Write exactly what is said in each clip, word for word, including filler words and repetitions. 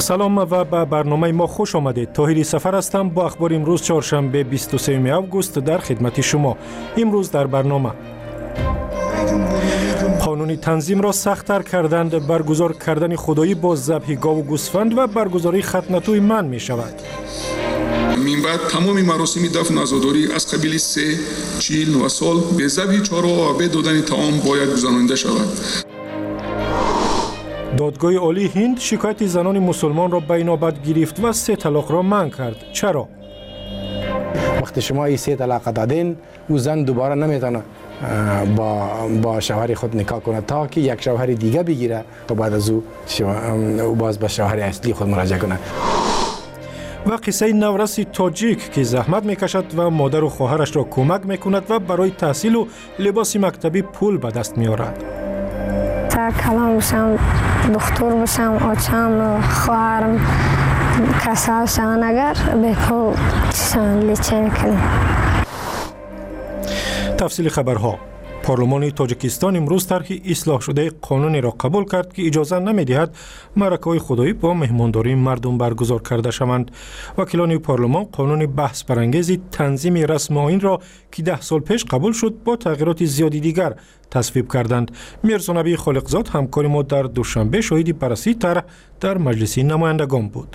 سلام و به برنامه ما خوش آمدید. طاهری سفر هستم با اخبار امروز چهارشنبه بیست و سوم اوگوست در خدمت شما. امروز در برنامه قانون تنظیم را سخت‌تر کردند، برگزار کردن خدایی با ذبح گاو و گوسفند و برگزاری ختنه‌توی منع می شود. من بعد تمام مراسم دفن عزاداری از قبیل سه چهل و سال به ذبح چهارراه و به دادن طعام باید گذرانده شود. دادگاه عالی هند شکایت زنان مسلمان را به نوبت گرفت و سه طلاق را منع کرد. چرا؟ وقتی شما این سه طلاق دادین، او زن دوباره نمیتونه با با شوهر خود نکاح کنه تا که یک شوهر دیگه بگیره تا بعد از او او باز به شوهر اصلی خود مراجعه کنه. و قصه نورس تاجیک که زحمت میکشد و مادر و خواهرش را کمک میکند و برای تحصیل و لباس مکتبی پول به دست میآورد. تا کلام بشم، دکتر بشم، آچم، خواهرم کسال شوند اگر به پول چشان لیچه میکنیم. تفصیل خبرها. پارلمان تاجیکستان امروز طرح اصلاح شده قانونی را قبول کرد که اجازه نمی‌دهد مرکه‌های خدایی با مهمانداری مردم برگزار کرده شوند. وکیلان پارلمان قانون بحث برانگیز تنظیم رسم آیین را که ده سال پیش قبول شد با تغییرات زیادی دیگر تصویب کردند. میرزا نبی خالقزاد همکار ما در دوشنبه شاهد بررسی طرح در مجلس نمایندگان بود.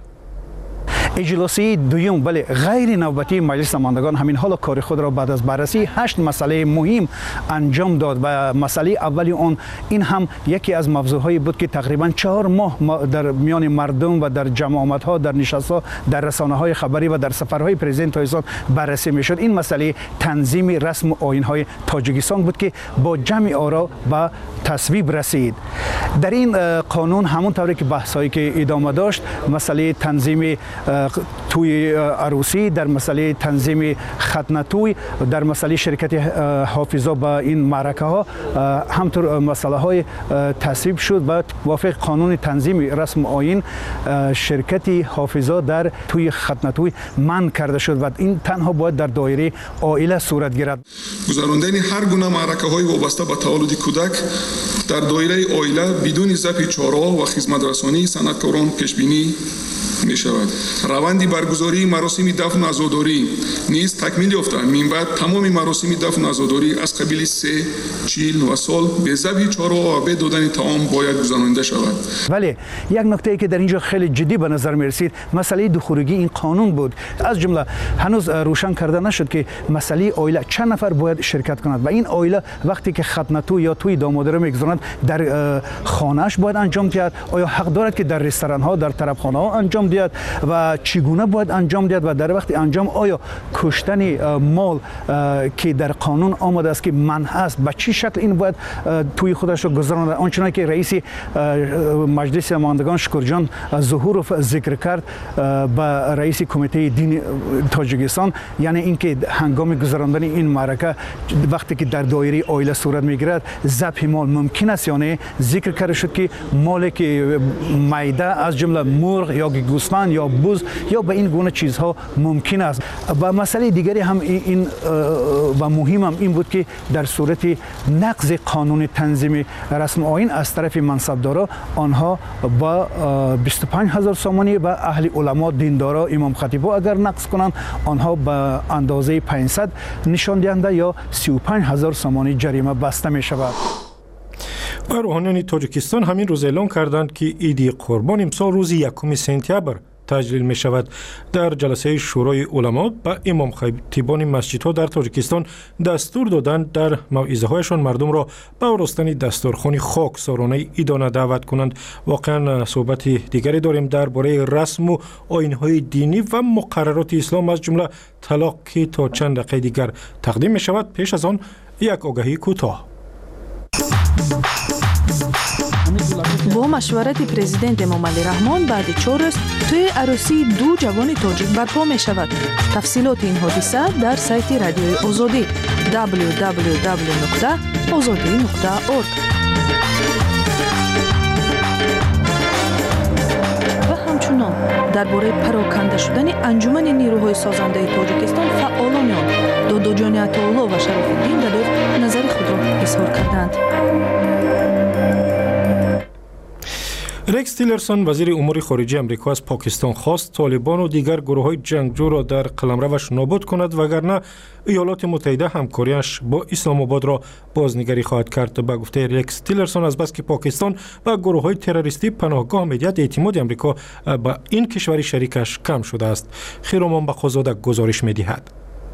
اجلاسی دوم ولی غیر نوبتی مجلس نمایندگان همین حال کار خود را بعد از بررسی هشت مسئله مهم انجام داد و مسئله اولی اون این هم یکی از موضوعهایی بود که تقریبا چهار ماه در میان مردم و در جمعیت‌ها، در نشست‌ها، در رسانه‌های خبری و در سفرهای پرزیدنت تاجیکستان بررسی می‌شد. این مسئله تنظیم رسم و آیین‌های تاجیکستان بود که با جمع آرا به تصویب رسید. در این قانون همون طوری که بحث‌هایی که ادامه داشت، مسئله تنظیم توی عروسی، در مسئله تنظیم ختنه‌توی، در مسئله شرکت حافظا با این معرکه ها همطور مسئله های تصویب شد و وافق قانون تنظیم رسم آیین شرکت حافظا در توی ختنه‌توی منع کرده شد و این تنها باید در دایره عائله صورت گیرد. گذراندن هر گونه معرکه های وابسته به تولد کودک در دایره عائله بدون ذبح چهارراه و خدمت رسانی صنعتکاران پیش بینی می شود. روند برگزاری مراسم دفن عزاداری نیز تکمیل یافته. من بعد تمام مراسم دفن عزاداری از قبیل سه چهل و سال به ذبح چهارراه و به دادن طعام باید گذرانده شود. ولی یک نکته ای که در اینجا خیلی جدی به نظر می رسید مسئله دخورگی این قانون بود. از جمله هنوز روشن کرده نشد که مسئله عائله چند نفر باید شرکت کند و این عائله وقتی که ختنه‌تو یا توی دامادی را میگذارند در خانه‌اش باید انجام دهد. آیا حق دارد که در رستوران ها، در طرفخانه ها انجام دهد و چگونه باید انجام دهد و در وقت انجام آیا کشتن مال که در قانون آمده است که منع است به چه شکل این باید توی خودش رو گذراند؟ آنچنان که رئیس مجلس نمایندگان شکرجان ظهورov ذکر کرد به رئیس کمیته دین تاجیکستان، یعنی اینکه هنگام گذراندن این معرکه وقتی که در دایره عائله صورت میگیرد ذبح مال ممکن است یا نه، ذکر کرده شد که مالی که میده از جمله مرغ یا گوسفند یا بز یا به این گونه چیزها ممکن است. و مسئله دیگری هم این و مهم هم این بود که در صورت نقض قانون تنظیم رسم آیین از طرف منصبدارا آنها با بیست و پنج هزار سامانی و اهل علما دیندارا امام خطیبا اگر نقض کنند آنها به اندازه پانصد نشان دهنده یا سی و پنج هزار سامانی جریمه بسته می شود. و روحانیان تاجیکستان همین روز اعلام کردند که عید قربان امسال روز یکم سپتامبر تجلیل می شود. در جلسه شورای علما به امام خطیبان مسجدها در تاجیکستان دستور دادند در موعظه هایشان مردم را به آراستن دسترخوان خاکسارانه عیدانه دعوت کنند. واقعا صحبت دیگری داریم درباره رسم و آیین‌های دینی و مقررات اسلام از جمله طلاق که تا چند دقیقه دیگر تقدیم می شود. پیش از آن یک آگهی کوتاه. با مشورت پرزیدنت امام علی رحمان بعد چهار روز توی عروسی دو جوان تاجیک برپا می شود. تفصیلات این حادثه در سایت رادیوی آزادی دبلیو دبلیو دبلیو نقطه آزادی نقطه اورگ. و همچنان درباره پراکنده شدن انجمن نیروهای سازنده تاجیکستان فعالان آن داداجان عطاالله و شرف‌الدین دلوف نظر خود را اظهار کردند. رکس تیلرسون وزیر امور خارجه آمریکا از پاکستان خواست طالبان و دیگر گروه‌های جنگجو را در قلمروش نابود کند وگرنه ایالات متحده همکاریش با اسلام آباد را بازنگری خواهد کرد. به گفته رکس تیلرسون از بس که پاکستان و گروه‌های تروریستی پناهگاه می‌دهد اعتماد آمریکا به این کشور شریکش کم شده است. خیرمان بخوزاده گزارش می‌دهد.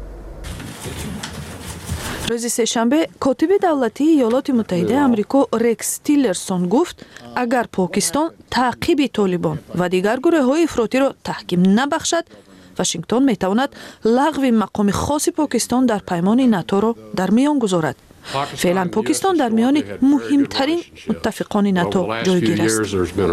روز سه‌شنبه کاتب دولتی ایالات متحده آمریکا رکس تیلرسون گفت اگر پاکستان تعقیب طالبان و دیگر گروه‌های افراطی را تحکیم نبخشد، واشنگتن می‌تواند لغو مقام خاص پاکستان در پیمان ناتو را در میان گذارد. فعلا پاکستان در میان مهمترین متفقان ناتو جایگیر است.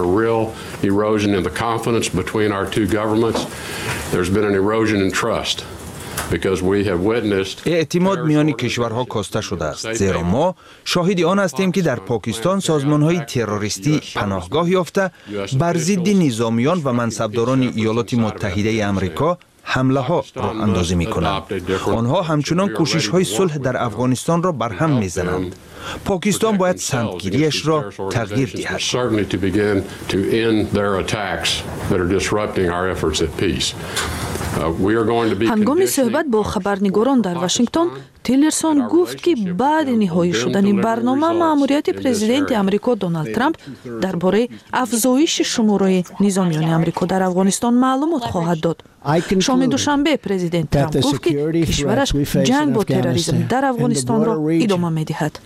اعتماد میان کشورها کاسته شده است، زیرا ما شاهد آن هستیم که در پاکستان سازمان‌های تروریستی پناهگاه یافته بر ضد نظامیان و منصبداران ایالات متحده آمریکا حمله ها را اندازی می کنند. آنها همچنان کوشش های صلح در افغانستان را برهم می زنند. پاکستان باید سمتگیریش را تغییر دهد. هنگام صحبت با خبرنگاران در واشنگتن، تیلرسون گفت که بعد نهایی شدن برنامه مأموریت پرزیدنت آمریکا دونالد ترامپ درباره افزایش شماره نظامیان آمریکا در افغانستان معلومات خواهد داد. شام دوشنبه پرزیدنت ترامپ گفت که کشورش جنگ با تروریسم در افغانستان را ادامه می‌دهد.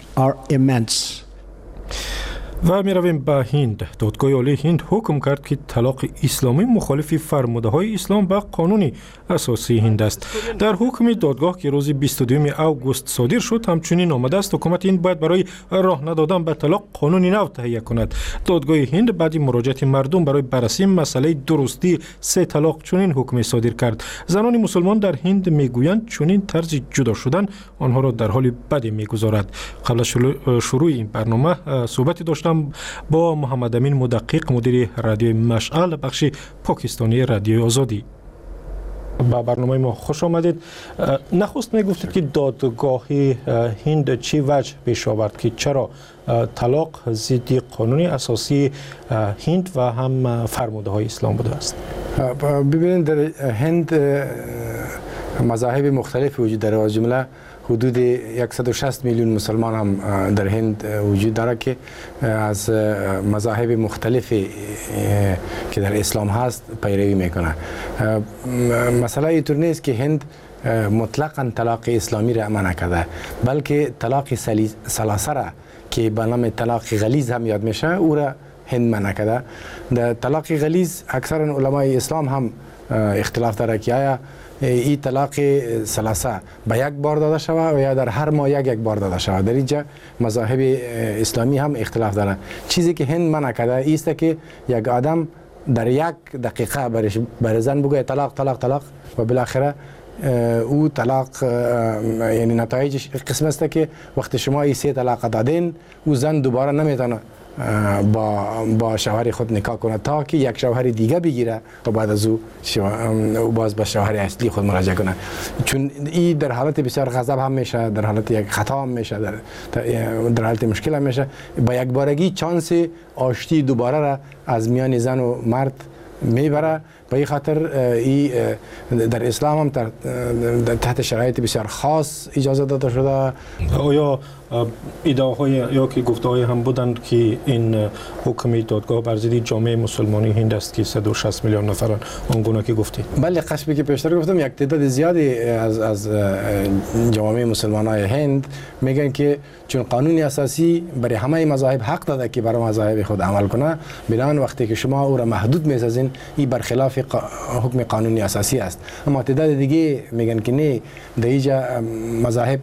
و می رویم به هند. دادگاه عالی هند حکم کرد که طلاق اسلامی مخالف فرموده های اسلام و قانون اساسی هند است. در حکم دادگاه که روز بیست و دوم اوگوست صادر شد همچنین آمده است حکومت هند باید برای راه ندادن به طلاق قانون نو تهیه کند. دادگاه هند بعد مراجعت مردم برای بررسی مسئله درستی سه طلاق چنین حکم صادر کرد. زنان مسلمان در هند میگویند چنین طرز جدا شدن آنها را در حال بدی میگذارد. قبل از شروع این برنامه صحبت داشتم با محمد امین مدقق مدیر رادیوی مشعل بخش پاکستانی رادیوی آزادی. با برنامه ما خوش آمدید. نخست میگفتید که دادگاه هند چی وجه پیش آورد که چرا طلاق ضد قانون اساسی هند و هم فرموده های اسلام بوده است؟ ببینید در هند مذاهب مختلف وجود داره، از جمله حدود صد و شصت میلیون مسلمان هم در هند وجود داره که از مذاهب مختلفی که در اسلام هست پیروی میکنه. مسئله اینطور نیست که هند مطلقاً طلاق اسلامی را منع کرده، بلکه طلاق ثلاثه را که به نام طلاق غلیظ هم یاد میشه او را هند منع کرده. در طلاق غلیظ اکثر علمای اسلام هم اختلاف داره که آیا این طلاق ثلاثه به یک بار داده شود و یا در هر ماه یک یک بار داده شود. در اینجا مذاهب اسلامی هم اختلاف دارند. چیزی که هند منع کرده است که یک آدم در یک دقیقه بر زن بگه طلاق طلاق طلاق و بالاخره او طلاق یعنی نتایجش قسم است که وقتی شما این سه طلاق دادین او زن دوباره نمیتونه با با شوهر خود نکاح کنه تا که یک شوهر دیگه بگیره و بعد از او باز به شوهر اصلی خود مراجعه کنه. چون این در حالت بسیار غضب هم میشه، در حالت یک خطا هم میشه، در در حالت مشکل هم میشه. با یک بارگی چانس آشتی دوباره را از میان زن و مرد میبره. به این خاطر ای در اسلام هم تحت شرایط بسیار خاص اجازه داده شده. آیا ادعاهای یا که گفته‌های هم بودند که این حکم دادگاه بر ضد جامعه مسلمانی هند است که صد و شصت میلیون نفرن آنگونه که گفتید؟ بله، قسمی که پیشتر گفتم یک تعداد زیادی از از جامعه مسلمانای هند میگن که چون قانون اساسی برای همه مذاهب حق داده که برای مذاهب خود عمل کنه، بنابراین وقتی که شما او را محدود میسازین این برخلاف حکم قانونی اساسی است. اما تعداد دیگه میگن که نه، در اینجا مذاهب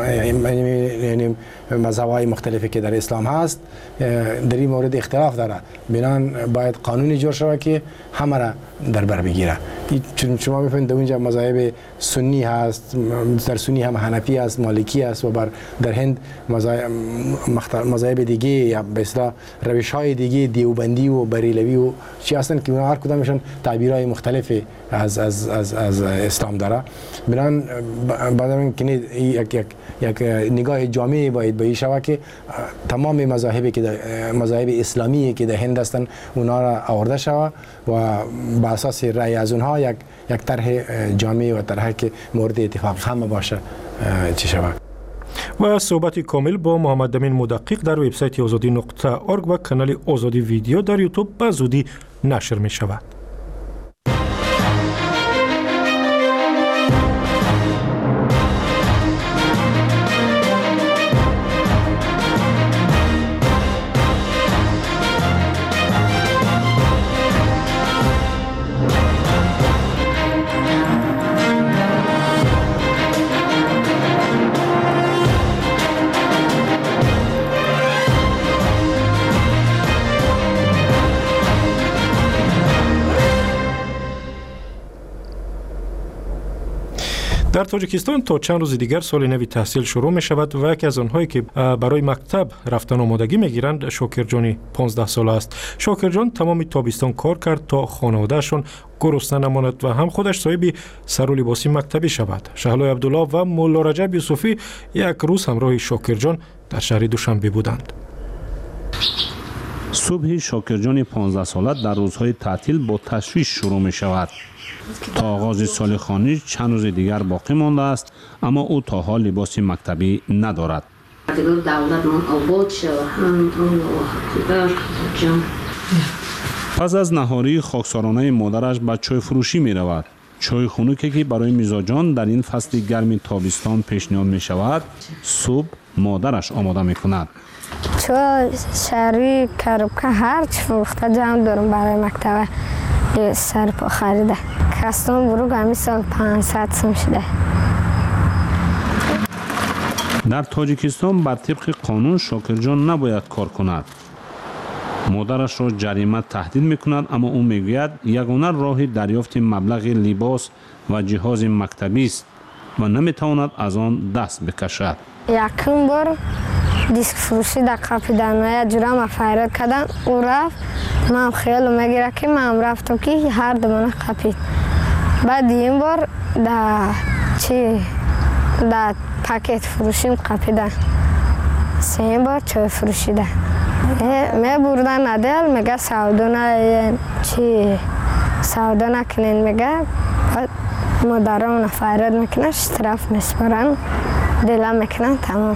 یعنی مذهب‌های مختلفی که در اسلام هست در این مورد اختلاف داره، بنابراین باید قانونی جور شود که همه را در بر بگیره. چون شما می‌بینید در اونجا مذاهب سنی هست، در سنی هم حنفی است، مالکی است و بر در هند مذاهب دیگه یا به اصطلاح روش‌های دیگه دیوبندی و بریلوی و چی هستن که هر کدامشون تعبیرات تفسیرهای مختلفی از از از از اسلام داره. بنان بعدم که یک یک یک نگاه جامعی باید به این شود که تمام مذاهبی که مذاهب اسلامی که در هند هستند اونا را آورده شود و با اساس رأی از اونها یک یک طرح جامعی و طرحی که مورد اتفاق همه باشه چی شود. و صحبت کامل با محمد امین مدقق در وبسایت آزادی نقطه ارگ و کانال آزادی ویدیو در یوتیوب به زودی نشر می شود. در تاجیکستان تا چند روز دیگر سال نوی تحصیل شروع می شود و یکی از آنهایی که برای مکتب رفتن آمادگی می گیرند شاکرجانی پانزده ساله است. شاکرجان تمام تابستان کار کرد تا خانوادهشان گرسنه نماند و هم خودش صاحب سر و لباس مکتبی شود. شهلای عبدالله و مولا رجب یوسفی یک روز همراه شاکرجان در شهر دوشنبه بودند. صبح شاکرجان پانزده ساله در روزهای تعطیل با تشویش شروع می شود. تا آغاز سال خانه‌ای چند روز دیگر باقی مانده است، اما او تا حال لباس مکتبی ندارد. پس از نهاری خاکسارانه مادرش به چای فروشی می رود. چای خنکی که برای میزاجان در این فصل گرم تابستان پیشنهاد می شود، صبح مادرش آماده می کند. چای شهری کروبکه هر چی فروخته جمع دارم برای مکتب سر پا خریده. کستان بروگ همی سال پانصد سوم شده. در تاجیکستان بر طبق قانون شاکرجان نباید کار کند. مادرش را جریمه تهدید میکند، اما او میگوید یگانه راه دریافت مبلغ لباس و جهاز مکتبی است و نمیتواند از آن دست بکشد. یکم بار دیسک فروشی در قاپیدن و جورا ما فریاد کردم، او رفت، من خیلی میگیره که من رفتم که هر دو من قاپید. بعد این بار در چی در پاکت فروشیم قاپیدن. سه بار چای فروشیده. می بردن ندل میگه سودا نه چی سودا نکنین میگه. بعد مادرم فریاد میکنه اشتراف میسپارن دلم میکنن تمام.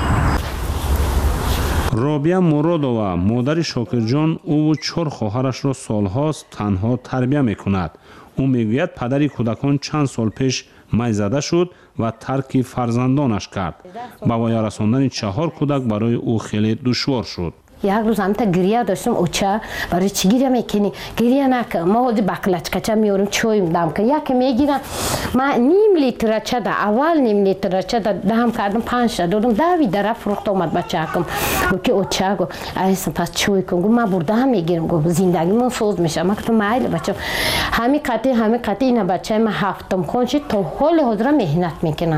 رابعه مرادова مادر شاکرجان او و چهار خواهرش را سالهاست تنها تربیت میکند. او میگوید پدر کودکان چند سال پیش می زده شد و ترک فرزندانش کرد. به وای رساندن چهار کودک برای او خیلی دشوار شد. یک روز هم تا گریه داشتم، اوچه برای چی گریه میکنی؟ گریه نکن، ما خود بکلچکچه میارم چویم دم کن. یکی میگیرم من نیم لیتر چه ده اول نیم لیتر چه ده دهم کردم پنج تا دادم دوی در فروخت اومد بچه کم که اوچه گو ایسا پس چوی کن گو من برده هم میگیرم گو زندگی من سوز میشه. من گفتم مایل بچه همین قطعی همین قطعی اینا بچه من هفتم خونشی تا حال حاضر مهنت میکنن.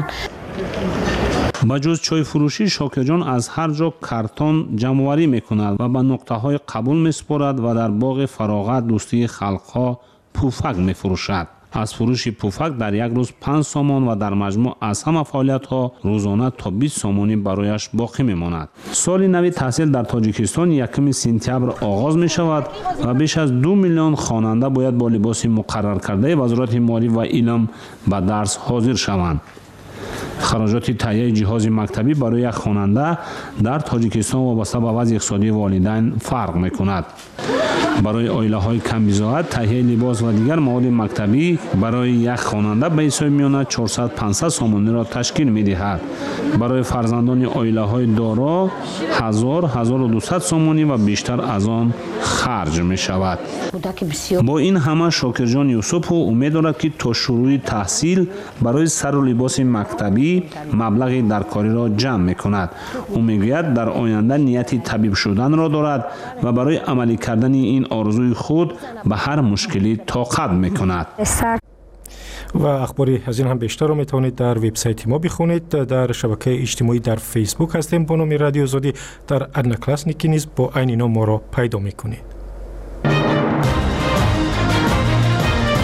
بجز چای فروشی شاکرجان از هر جا کارتون جمع‌آوری میکند و به نقطه‌های قبول میسپارد و در باغ فراغت دوستی خلق‌ها پوفک میفروشد. از فروش پوفک در یک روز پنج سامان و در مجموع از همه فعالیت‌ها روزانه تا بیست سامانی برایش باقی میماند. سال نو تحصیل در تاجیکستان یکم سپتامبر آغاز می شود و بیش از دو میلیون خواننده باید با لباس مقرر کرده وزارت مالی و علم به درس حاضر شوند. خراجات تهیه جهاز مکتبی برای یک خواننده در تاجیکستان وابسته به وضع اقتصادی والدین فرق میکند. برای عائله های کم بضاعت تهیه لباس و دیگر مواد مکتبی برای یک خواننده به حساب میآید چهارصد پانصد سامانی را تشکیل میدهد. برای فرزندان عائله های دارا هزار هزار و دویست سامانی و بیشتر از آن خرج می شود. با این همه شاکرجان یوسف امید دارد که تا شروع تحصیل برای سر و لباس مکتبی مبلغی در کاری را جمع می کند. او میگوید در آینده نیتی طبیب شدن را دارد و برای عملی کردن این آرزوی خود به هر مشکلی طاقت می کند. و اخباری از این هم بیشتر رو میتونید در وبسایت ما بخونید. در شبکه اجتماعی در فیسبوک هستیم با نام رادیو آزادی. در ادنا کلاسنیکی نیز با عین نام ما را پیدا میکنید.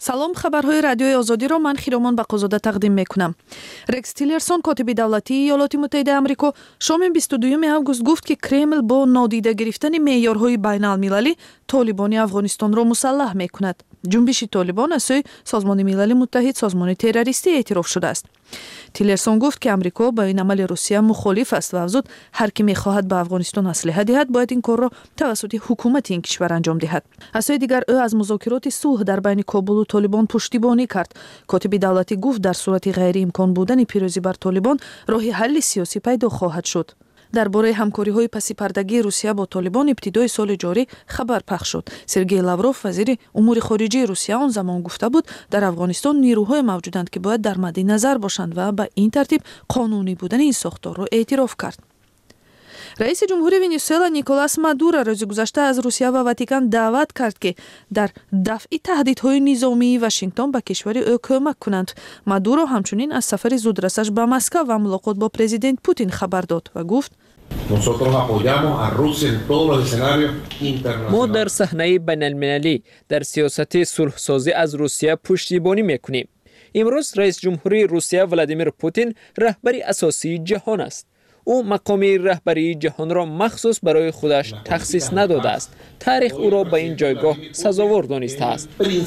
салом, хабарҳои радиои озодиро ман хиромон бақозода тақдим мекунам. Рекс Тиллерсон, котиби давлатии Иёлоти Муттаҳидаи Амрико, шоми бисту дуюми август гуфт, ки Кремл бо нодида гирифтани меъёрҳои байналмилалӣ Толибони Афғонистонро мусаллаҳ мекунад. ҷунбиши Толибон аз сӯи Созмони Милали Муттаҳид созмони террористӣ эътироф шудааст. Тиллерсон гуфт, ки Амрико ба ин амали Русия мухолиф аст ва афзуд, ҳар ки мехоҳад ба Афғонистон аслиҳа диҳад, бояд ин корро тавассути ҳукумати ин кишвар анҷом диҳад. Аз сӯи дигар, ӯ аз музокироти сулҳ дар байни Кобулу Толибон пуштибонӣ кард. Котиби давлатӣ гуфт, дар сурати ғайриимкон будани пирӯзӣ бар Толибон, роҳи ҳалли сиёсӣ пайдо хоҳад шуд. дар бораи ҳамкориҳои пасипардагии Русия бо Толибон ибтидои соли ҷорӣ хабар пахш шуд. Сергей Лавров, вазири умури хориҷии Русия, он замон гуфта буд, дар Афғонистон нирӯҳое мавҷуданд, ки бояд дар мадди назар бошанд ва ба ин тартиб қонунӣ будани ин сохторро эътироф кард. раиси ҷумҳури Венесуэла Николас Мадуро рӯзи гузашта аз Русия ва Ватикан даъват кард, ки дар дафъи таҳдидҳои низомии Вашингтон ба кишвари ӯ кӯмак кунанд. Мадуро ҳамчунин аз сафари зудрасаш ба Москва ва мулоқот бо президент Путин хабар дод ва гуфт: мо дар саҳнаи байналмилалӣ дар сиёсати сулҳсозӣ аз Русия пуштибонӣ мекунем. имрӯз раис ҷумҳури Русия Владимир Путин раҳбари асосии ҷаҳон аст. ӯ мақоми раҳбарии ҷаҳонро махсус барои худаш тахсис надодааст. таърих ӯро ба ин ҷойгоҳ сазовор донистааст.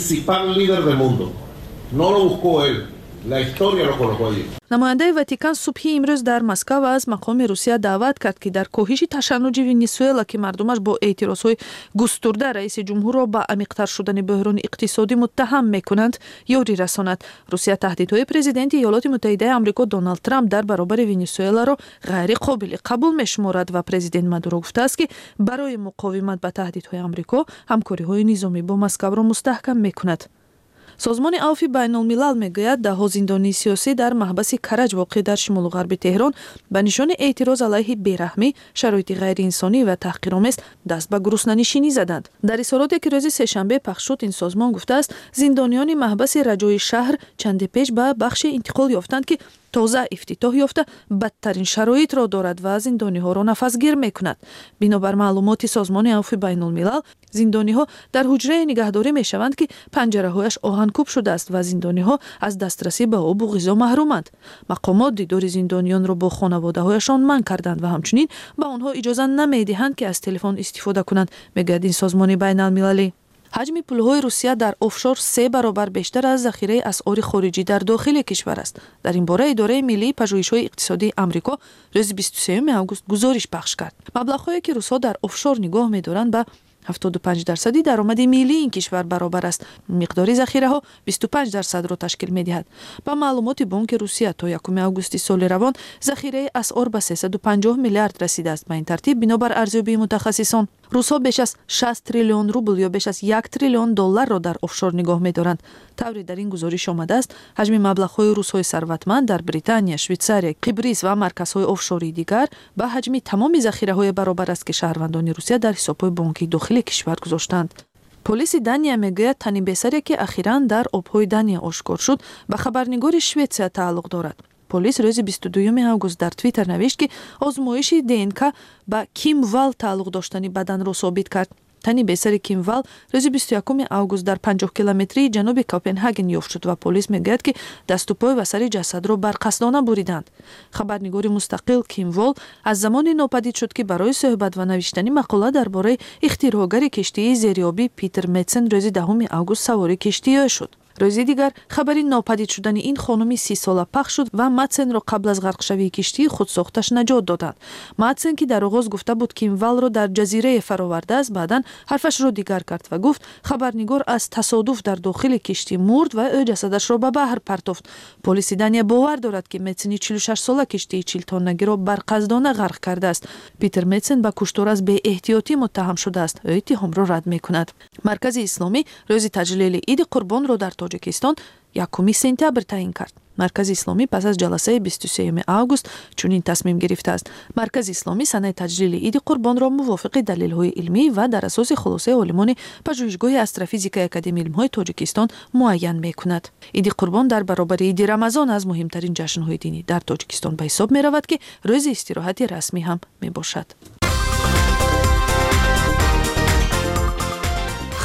намояндаи Ватикан субҳи имрӯз дар Москва аз мақоми Русия даъват кард, ки дар коҳиши ташаннуҷи Венесуэла, ки мардумаш бо эътирозҳои густурда раиси ҷумҳурро ба амиқтар шудани бӯҳрони иқтисодӣ муттаҳам мекунанд, ёрӣ расонад. Русия таҳдидҳои президенти Иёлоти Муттаҳидаи Амрико Доналд Трамп дар баробари Венесуэларо ғайриқобили қабул мешуморад ва президент Мадуро гуфтааст, ки барои муқовимат ба таҳдидҳои Амрико ҳамкориҳои низомӣ бо Москваро мустаҳкам мекунад. созмони Авфи Байнулмилал мегӯяд, даҳо зиндонии сиёсӣ дар маҳбаси Караҷ воқеъ дар шимолу ғарби Теҳрон ба нишони эътироз алайҳи бераҳмӣ, шароити ғайриинсонӣ ва таҳқиромез даст ба гуруснанишинӣ заданд. дар изҳороте, ки рӯзи сешанбе пахш шуд, ин созмон гуфтааст, зиндониёни маҳбаси Раҷои шаҳр чанде пеш ба бахше интиқол ёфтанд, ки тоза ифтитоҳ ёфта бадтарин шароитро дорад ва зиндониҳоро нафасгир мекунад. бинобар маълумоти созмони Авфи Байнулмилал, зиндониҳо дар ҳуҷрае нигаҳдорӣ мешаванд, ки панҷараҳояш оҳанкӯб шудааст ва зиндониҳо аз дастрасӣ ба обу ғизо маҳруманд. мақомот дидори зиндониёнро бо хонаводаҳояшон манъ карданд ва ҳамчунин ба онҳо иҷоза намедиҳанд, ки аз телефон истифода кунанд, мегӯяд ин созмони байналмилалӣ. ҳаҷми пулҳои Русия дар офшор се баробар бештар аз захираи асъори хориҷӣ дар дохили кишвар аст. дар ин бора идораи миллии пажӯҳишҳои иқтисодии Амрико рӯзи бисту сеюми август гузориш пахш кард. маблағҳое, ки русҳо дар офшор нигоҳ медоранд, ба ҳафтоду панҷ дарсади даромади миллии ин кишвар баробар аст. миқдори захираҳо бисту панҷ дарсадро ташкил медиҳад. ба маълумоти Бонки Русия то якуми августи соли равон захираи асъор ба сесаду панҷоҳ миллиард расидааст. ба ин тартиб, бинобар арзёбии мутахассисон, русҳо беш аз шаст триллион рубл ё беш аз як триллион долларро дар офшор нигоҳ медоранд. тавре дар ин гузориш омадааст, ҳаҷми маблағҳои русҳои сарватманд дар Британия, Швейтсария, Қибрис ва марказҳои офшории дигар ба ҳаҷми тамоми захираҳое баробар аст, ки шаҳрвандони Русия дар ҳисобҳои бонкии дохили кишвар гузоштанд. полиси Дания мегӯяд, тани бесаре, ки ахиран дар обҳои Дания ошкор шуд, ба хабарнигори Шветсия тааллуқ дорад. Полис рӯзи бисту дуюми август дар Твиттер навишт, ки озмоиши ДНК ба Ким Вал тааллуқ доштани баданро собит кард. тани бесари Ким Вал рӯзи бисту якуми август дар панҷоҳ километрии ҷануби Копенҳаген ёфт шуд ва полис мегӯяд, ки даступой ва сари ҷасадро барқасдона буриданд. хабарнигори мустақил Ким Вал аз замоне нопадид шуд, ки барои суҳбат ва навиштани мақола дар бораи ихтироъгари киштии зериобӣ Питер Метсен рӯзи даҳуми август савори киштиё шуд. рӯзи дигар хабари нопадид шудани ин хонуми си сола пахш шуд ва Матсенро қабл аз ғарқшавии киштии худсохташ наҷот доданд. Матсен, ки дар оғоз гуфта буд Ким Валро дар ҷазирае фаровардааст, баъдан ҳарфашро дигар кард ва гуфт хабарнигор аз тасодуф дар дохили киштӣ мурд ва ӯ ҷасадашро ба баҳр партофт. Полиси Дания бовар дорад, ки Метсени чилу шаш сола киштии чилтоннагиро барқасдона ғарқ кардааст. Питер Метсен ба куштор аз беэҳтиётӣ муттаҳам шудааст. ӯ иттиҳомро рад мекунад. Маркази исломӣ рӯзи таҷлили Иди Қурбонро дар Тоҷикистон якуми сентябр таъин кард. Маркази исломӣ пас аз ҷаласаи бисту сеюми август чунин тасмим гирифтааст. Маркази исломӣ санаи таҷлили Иди Қурбонро мувофиқи далелҳои илмӣ ва дар асоси хулосаи олимони пажӯҳишгоҳи астрофизикаи Академияи илмҳои Тоҷикистон муайян мекунад. Иди Қурбон дар баробари Иди Рамазон аз муҳимтарин ҷашнҳои динӣ дар Тоҷикистон ба ҳисоб меравад, ки рӯзи истироҳати расмӣ ҳам мебошад.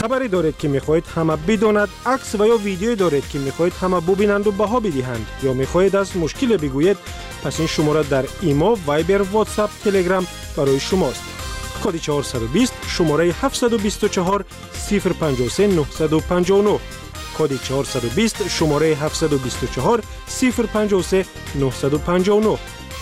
خبری دارید که میخواهید همه بداند، عکس و یا ویدیویی دارید که میخواهید همه ببینند و بها بدهند، یا میخواهید از مشکل بگویید، پس این شماره در ایما، وایبر، واتساپ، تلگرام برای شماست. کد چهارصد و بیست شماره هفتصد و بیست و چهار صفر پنجاه و سه نهصد و پنجاه و نه. کد چهارصد و بیست شماره هفتصد و بیست و چهار صفر پنجاه و سه نهصد و پنجاه و نه.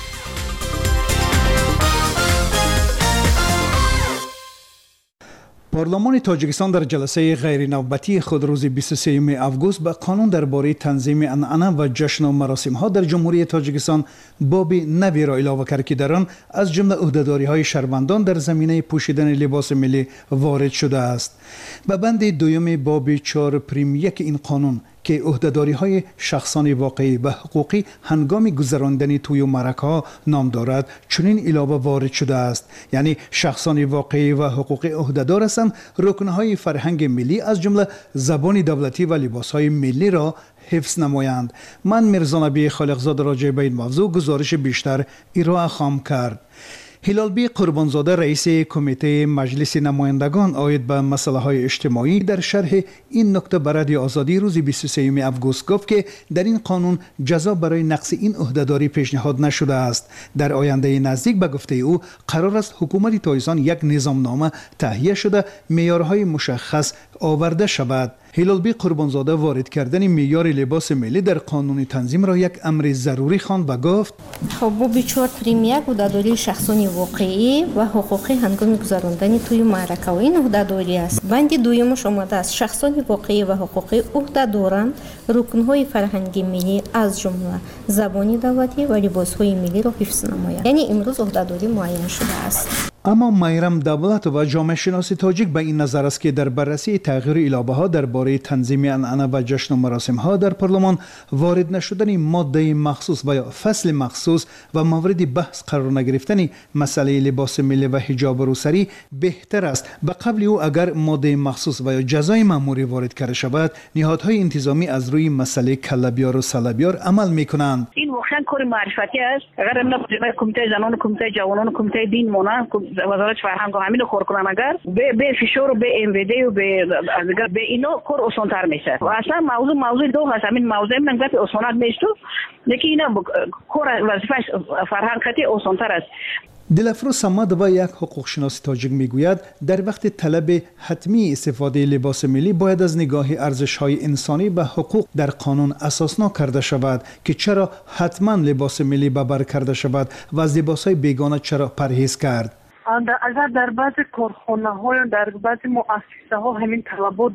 پارلمان تاجیکستان در جلسه غیر نوبتی خود روز بیست و سوم آگوست به قانون درباره تنظیم عنعنه و جشن و مراسم ها در جمهوری تاجیکستان باب نوی را اضافه کرد که در آن از جمله عهدهداری های شهروندان در زمینه پوشیدن لباس ملی وارد شده است. به بند دوم باب چهار پریم یک این قانون که عهدهداری های شخصان واقعی و حقوقی هنگام گذراندن توی و مرکه ها نام دارد چنین علاوه وارد شده است، یعنی شخصان واقعی و حقوقی عهدهدار هستند رکنهای فرهنگ ملی از جمله زبان دولتی و لباس های ملی را حفظ نمایند. من میرزا نبی خالقزاده راجع به این موضوع گزارش بیشتر ارائه خواهم کرد. هلال بی قربانزاده رئیس کمیته مجلس نمایندگان آید به مسائل های اجتماعی در شرح این نکته به رادیو آزادی روز بیست و سوم آگوست گفت که در این قانون جزا برای نقض این عهدهداری پیشنهاد نشده است. در آینده نزدیک به گفته او قرار است حکومت تاجیکستان یک نظامنامه تهیه شده معیارهای مشخص آورده شود. هلال بی قربانزاده وارد کردن معیار لباس ملی در قانون تنظیم را یک امر ضروری خواند و گفت خب باب چهار پریم یک عهدهداری شخصان واقعی و حقوقی هنگام گذراندن توی معرکه و این عهدهداری است. بند دومش آمده است شخصان واقعی و حقوقی عهدهداران رکنهای فرهنگی ملی از جمله زبان دولتی و لباسهای ملی را حفظ نمایند. یعنی امروز عهدهداری معین شده است. اما میرم دولت و جامعه شناسی تاجیک به این نظر است که در بررسی تغییر اعلابه ها درباره تنظیم عنعنه و جشن و مراسم ها در پارلمان وارد نشدن ماده مخصوص و یا فصل مخصوص و مورد بحث قرار نگرفتن مسئله لباس ملی و حجاب روسری بهتر است. به قبل او اگر ماده مخصوص و یا جزای مأموری وارد کرده شود نهادهای انتظامی از روی مسئله کله‌بیار و سله‌بیار عمل میکنند. این واقعا کار معرفتی است. اگر من کمیته زنان، کمیته جوانان، کمیته دین مونن وزارت فرهنگ و همین کار کنن اگر به به فشار و به ام وی دی و به اگر به اینا کار آسان‌تر میشه. و اصلا موضوع موضوع دو هست. همین موضوع من گفت آسان‌تر میشه لیکن اینا کار وظیفه فرهنگی آسان‌تر است. دلفروز صمد و یک حقوق شناس تاجیک میگوید در وقت طلب حتمی استفاده لباس ملی باید از نگاه ارزش‌های انسانی و حقوق در قانون اساسنامه کرده شود که چرا حتما لباس ملی به بر کرده شود و از لباس‌های بیگانه چرا پرهیز کرد. اگر در بعض کارخانه ها یا در بعض مؤسسه ها همین طلبات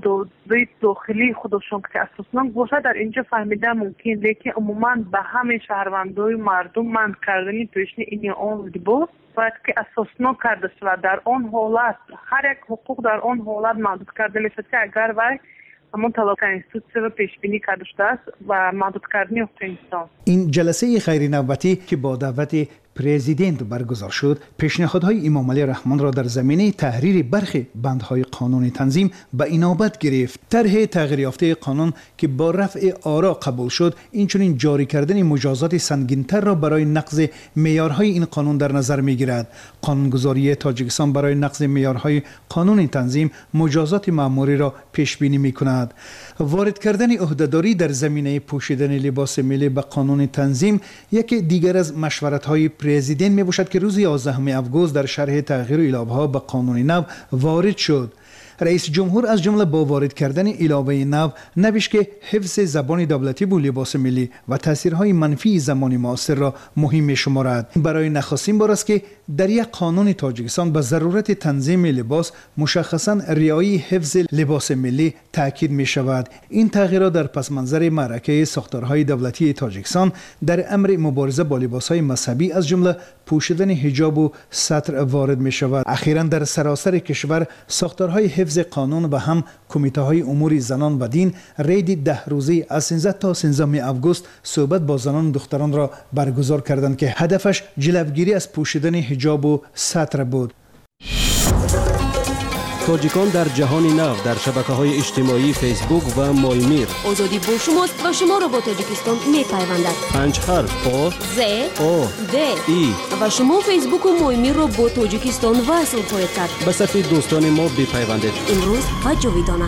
داخلی خودشون که اساسنامه باشه در اینجا فهمیده ممکن، لیکن عموما به همه شهروندای مردم منع کردن پوشیدن این اون لباس باید که اساسنامه کرده شود. در آن حالت هر یک حقوق در آن حالت محدود کرده میشه که اگر وای همون طلاق کنستیتوسی رو پیش بینی کرده شده است و محدود کردن حقوق انسان. این جلسه غیر نوبتی که با دعوت پرزیدنت برگزار شد پیشنهادهای امام علی رحمان را در زمینه تحریر برخی بندهای قانون تنظیم به اینابت گرفت. طرح تغییر یافته قانون که با رفع آرا قبول شد اینچنین جاری کردن مجازات سنگین‌تر را برای نقض معیارهای این قانون در نظر می‌گیرد. قانونگذاری تاجیکستان برای نقض معیارهای قانون تنظیم مجازات مأموری را پیش بینی می‌کند. وارد کردن عهدهداری در زمینه پوشیدن لباس ملی به قانون تنظیم یکی دیگر از مشورت‌های پرزیدنت می باشد که روز یازدهم آگوست در شرح تغییر اعلابه‌ها به قانون نو وارد شد. رئیس جمهور از جمله با وارد کردن علاوه نو نوشت که حفظ زبان دولتی و لباس ملی و تاثیرهای منفی زمان معاصر را مهم می شمارد. برای نخستین بار است که در یک قانون تاجیکستان به ضرورت تنظیم لباس مشخصاً رعایت حفظ لباس ملی تاکید می شود. این تغییرات در پس منظر معرکه ساختارهای دولتی تاجیکستان در امر مبارزه با لباسهای مذهبی از جمله پوشیدن حجاب و ستر وارد می شود. اخیراً در سراسر کشور ساختارهای حفظ قانون و هم کمیته های امور زنان و دین رید ده روزه از سیزده تا سیزده آگوست صحبت با زنان و دختران را برگزار کردند که هدفش جلوگیری از پوشیدن حجاب و ستر بود. تاجیکان در جهان نو در شبکه‌های اجتماعی فیسبوک و مایمیر. آزادی با شماست و شما را با تاجیکستان می‌پیوندد. پنج حرف آ ز آ د ای و شما فیسبوک و مایمیر را با تاجیکستان وصل خواهید کرد. به صفحه دوستان ما بپیوندید. امروز و جاویدانه.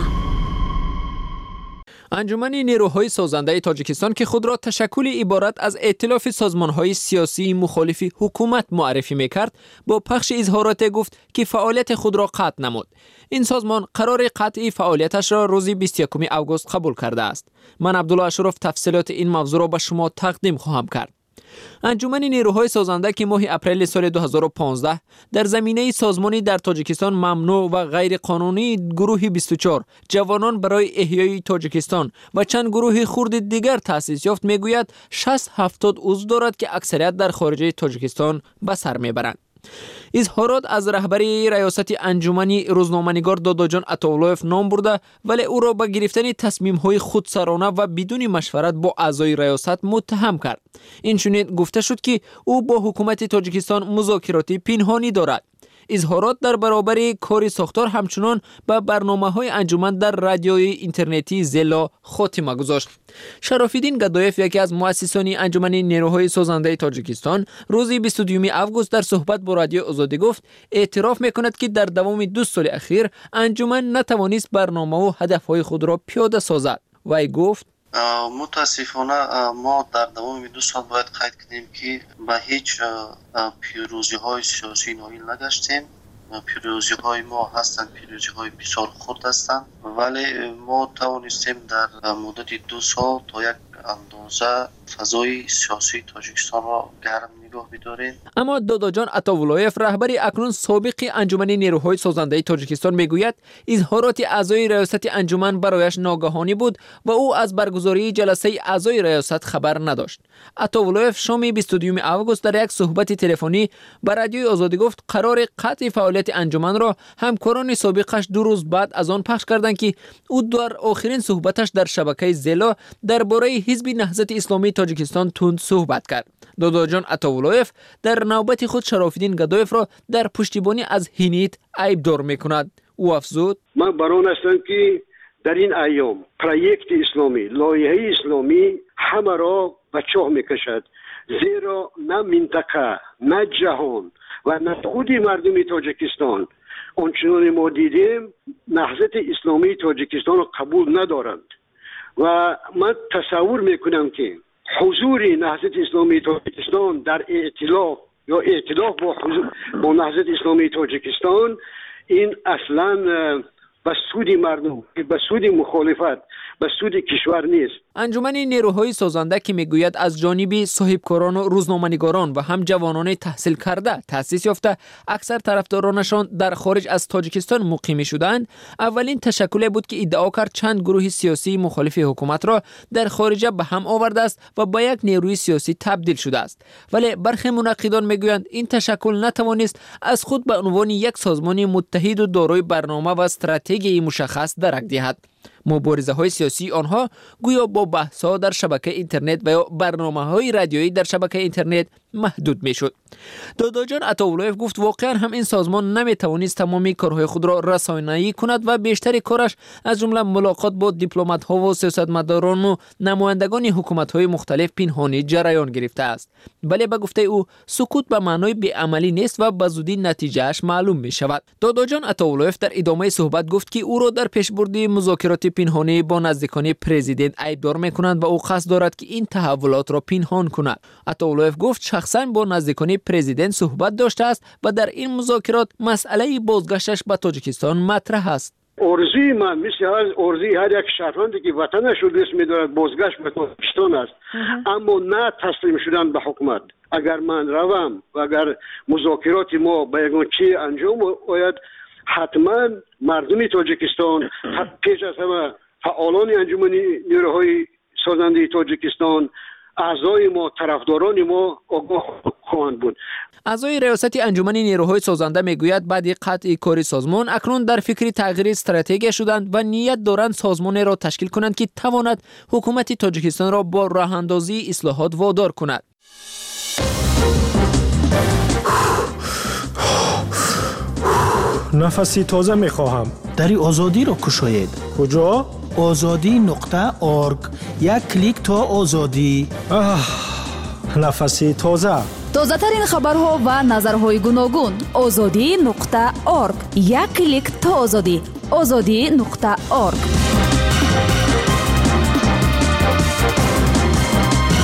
انجمن نیروهای سازنده تاجیکستان که خود را تشکلی عبارت از ائتلاف سازمانهای سیاسی مخالف حکومت معرفی میکرد، با پخش اظهارات گفت که فعالیت خود را قطع نمود. این سازمان قرار قطع فعالیتش را روز بیست و یکم آگوست قبول کرده است. من عبدالله اشرف تفصیلات این موضوع را به شما تقدیم خواهم کرد. انجمن نیروهای سازنده که ماه اپریل سال دو هزار و پانزده در زمینه سازمانی در تاجیکستان ممنوع و غیر قانونی گروه بیست و چهار جوانان برای احیای تاجیکستان و چند گروه خرد دیگر تأسیس یافت، میگوید شصت هفتاد عضو دارد که اکثریت در خارج تاجیکستان به سر میبرند. اظهارات از رهبری ریاست انجمنی روزنامه‌نگار داداجان عطاالله‌اف نام برده، ولی او را به گرفتن تصمیم‌های خودسرانه و بدون مشورت با اعضای ریاست متهم کرد. این چنین گفته شد که او با حکومت تاجیکستان مذاکراتی پنهانی دارد. اظهارات در برابر کاری ساختار همچنان به برنامه‌های انجمن در رادیوی اینترنتی زلا خاتمه گذاشت. شراف‌الدین گدایف، یکی از مؤسسان انجمن نیروهای سازنده تاجیکستان، روز بیست و دو آگوست در صحبت با رادیو آزادی گفت اعتراف می‌کند که در دوام دو سال اخیر انجمن نتوانست برنامه و هدف‌های خود را پیاده سازد. وی گفت متاسفانه ما در دوام دو سال باید قید کنیم که به هیچ پیروزی های سیاسی نائل نگشتیم. پیروزی های ما هستند پیروزی های بسیار خرد هستند، ولی ما توانستیم در مدت دو سال تا یک اندازه فضای سیاسی تاجیکستان را گرم نگاه بداریم. اما داداجان عطاالله‌اف، رهبری اکنون سابق انجمن نیروهای سازنده تاجیکستان، میگوید اظهارات اعضای ریاست انجمن برایش ناگهانی بود و او از برگزاری جلسه اعضای ریاست خبر نداشت. عطاالله‌اف شام بیست و دو آگوست در یک صحبت تلفنی با رادیوی آزادی گفت قرار قطع فعالیت انجمن را همکاران سابقش دو روز بعد از آن پخش کردند که او در آخرین صحبتش در شبکه زلا درباره حزب نهضت اسلامی تاجیکستان تند صحبت کرد. داداجان عطاالله‌اف در نوبت خود شراف‌الدین گدایف را در پشتیبانی از هینیت عیبدار می‌کند. او افزود: من بران هستم که در این ایام پروژه اسلامی، لایحه اسلامی همه را به چاه می‌کشد، زیرا نه منطقه، نه جهان و نه خود مردم تاجیکستان آنچنان ما دیدیم نهضت اسلامی تاجیکستان را قبول ندارند و من تصور میکنم که حضور نهضت اسلامی تاجیکستان در ائتلاف یا ائتلاف با حضور با نهضت اسلامی تاجیکستان این اصلا به سود مردم، به سود مخالفت، به سود کشور نیست. انجمن نیروهای سازنده که میگوید از جانب صاحبکاران و روزنامه‌نگاران و هم جوانان تحصیل کرده تأسیس یافته، اکثر طرفدارانشان در خارج از تاجیکستان مقیم شدند، اولین تشکلی بود که ادعا کرد چند گروه سیاسی مخالف حکومت را در خارج به هم آورده است و به یک نیروی سیاسی تبدیل شده است. ولی برخی منقدان میگویند این تشکل نتوانست از خود به عنوان یک سازمان متحد و دارای برنامه و استراتژی مشخص درک دهد. مبارزه های سیاسی آنها گویا با بحث ها در شبکه اینترنت و یا برنامه های رادیویی در شبکه اینترنت محدود می شد. داداجان عطاالله‌اف گفت واقعا هم این سازمان نمی توانست تمامی کارهای خود را رسانه‌ای کند و بیشتر کارش از جمله ملاقات با دیپلمات ها و سیاستمداران و نمایندگان حکومت های مختلف پنهانی جریان گرفته است. ولی به گفته او سکوت به معنای بی‌عملی نیست و به زودی نتیجهش معلوم می شود. داداجان عطاالله‌اف در ادامه صحبت گفت که او را در پیشبرد مذاکرات پنهانی با نزدیکان پرزیدنت عیبدار می‌کنند و او قصد دارد که این تحولات را پنهان کند. عطاالله‌اف گفت شخصاً با نزدیکان پرزیدنت صحبت داشته است و در این مذاکرات مسئله بازگشتش به تاجیکستان مطرح است. ارزوی من مثل هر ارزوی هر یک شهروندی که وطنش رو دوست می‌دارد بازگشت به تاجیکستان است، اما نه تسلیم شدن به حکومت. اگر من روم و اگر مذاکرات ما به یگان چی انجام آید، حتما مردم تاجیکستان پیش از همه فعالان انجمن نیروهای سازنده تاجیکستان، اعضای ما، طرفداران ما آگاه خواهند بود. اعضای ریاست انجمن نیروهای سازنده میگوید بعد قطع کار سازمان اکنون در فکر تغییر استراتژی شدند و نیت دارند سازمان را تشکیل کنند که تواند حکومت تاجیکستان را با راه اندازی اصلاحات وادار کند. نفسی تازه میخواهم. دری آزادی رو کشاید. کجا؟ آزادی نقطه ارگ. یک کلیک تا آزادی. آه، نفسی تازه. تازه ترین خبرها و نظرهای گوناگون. آزادی نقطه ارگ. یک کلیک تا آزادی. آزادی نقطه ارگ.